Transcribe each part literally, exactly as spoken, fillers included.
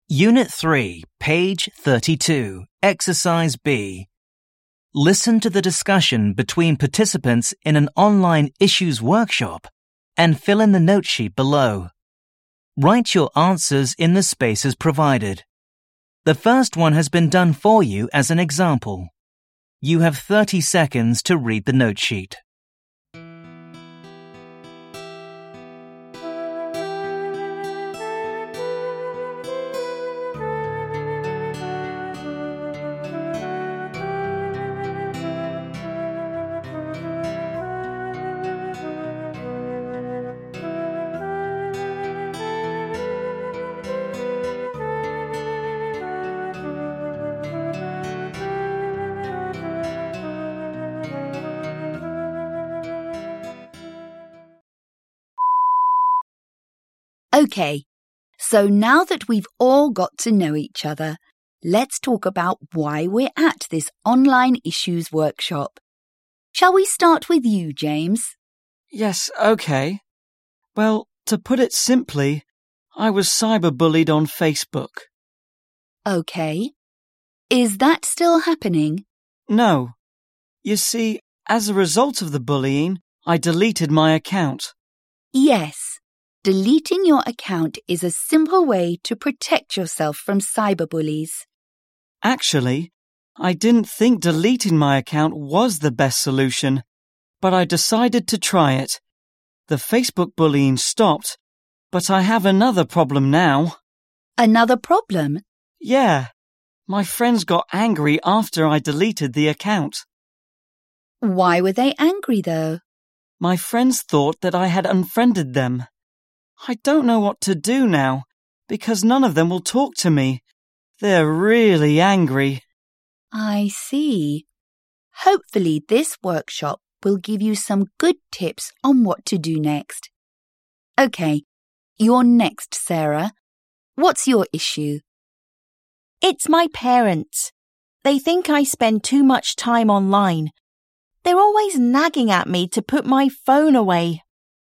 Unit three, page thirty-two, Exercise B. Listen to the discussion between participants in an online issues workshop and fill in the note sheet below. Write your answers in the spaces provided. The first one has been done for you as an example. You have thirty seconds to read the note sheet. Okay, so now that we've all got to know each other, let's talk about why we're at this online issues workshop. Shall we start with you, James? Yes, okay. Well, to put it simply, I was cyberbullied on Facebook. Okay. Is that still happening? No. You see, as a result of the bullying, I deleted my account. Yes. Deleting your account is a simple way to protect yourself from cyberbullies. Actually, I didn't think deleting my account was the best solution, but I decided to try it. The Facebook bullying stopped, but I have another problem now. Another problem? Yeah. My friends got angry after I deleted the account. Why were they angry, though? My friends thought that I had unfriended them. I don't know what to do now, because none of them will talk to me. They're really angry. I see. Hopefully this workshop will give you some good tips on what to do next. Okay, you're next, Sarah. What's your issue? It's my parents. They think I spend too much time online. They're always nagging at me to put my phone away.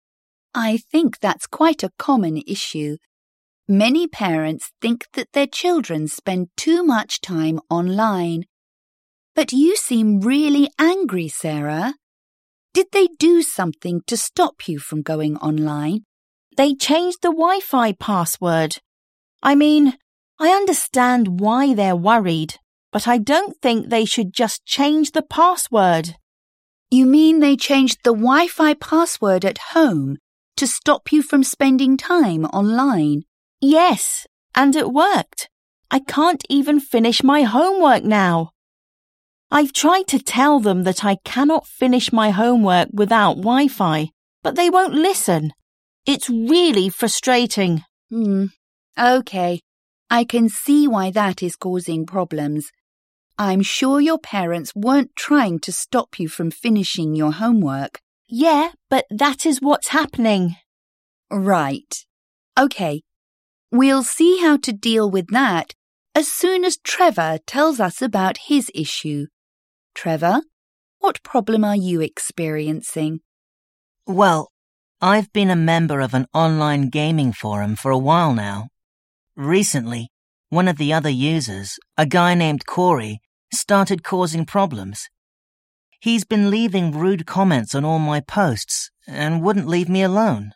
I think that's quite a common issue. Many parents think that their children spend too much time online. But you seem really angry, Sarah. Did they do something to stop you from going online? They changed the Wi-Fi password. I mean, I understand why they're worried, but I don't think they should just change the password. You mean they changed the Wi-Fi password at home to stop you from spending time online? Yes, and it worked. I can't even finish my homework now. I've tried to tell them that I cannot finish my homework without Wi-Fi, but they won't listen. It's really frustrating. Hmm. Okay. I can see why that is causing problems. I'm sure your parents weren't trying to stop you from finishing your homework. Yeah, but that is what's happening. Right. Okay. We'll see how to deal with that as soon as Trevor tells us about his issue. Trevor, what problem are you experiencing? Well, I've been a member of an online gaming forum for a while now. Recently, one of the other users, a guy named Corey, started causing problems. He's been leaving rude comments on all my posts and wouldn't leave me alone.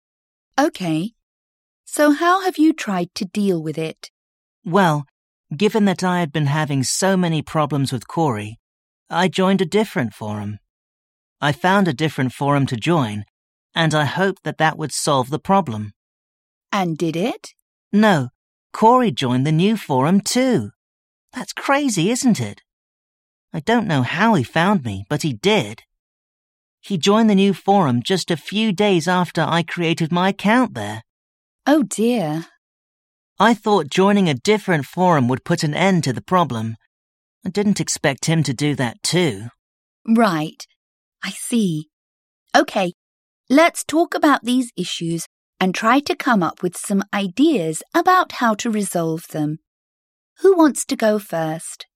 Okay. So how have you tried to deal with it? Well, given that I had been having so many problems with Corey, I joined a different forum. I found a different forum to join, and I hoped that that would solve the problem. And did it? No, Corey joined the new forum too. That's crazy, isn't it? I don't know how he found me, but he did. He joined the new forum just a few days after I created my account there. Oh dear. I thought joining a different forum would put an end to the problem. I didn't expect him to do that too. Right. I see. Okay, let's talk about these issues and try to come up with some ideas about how to resolve them. Who wants to go first?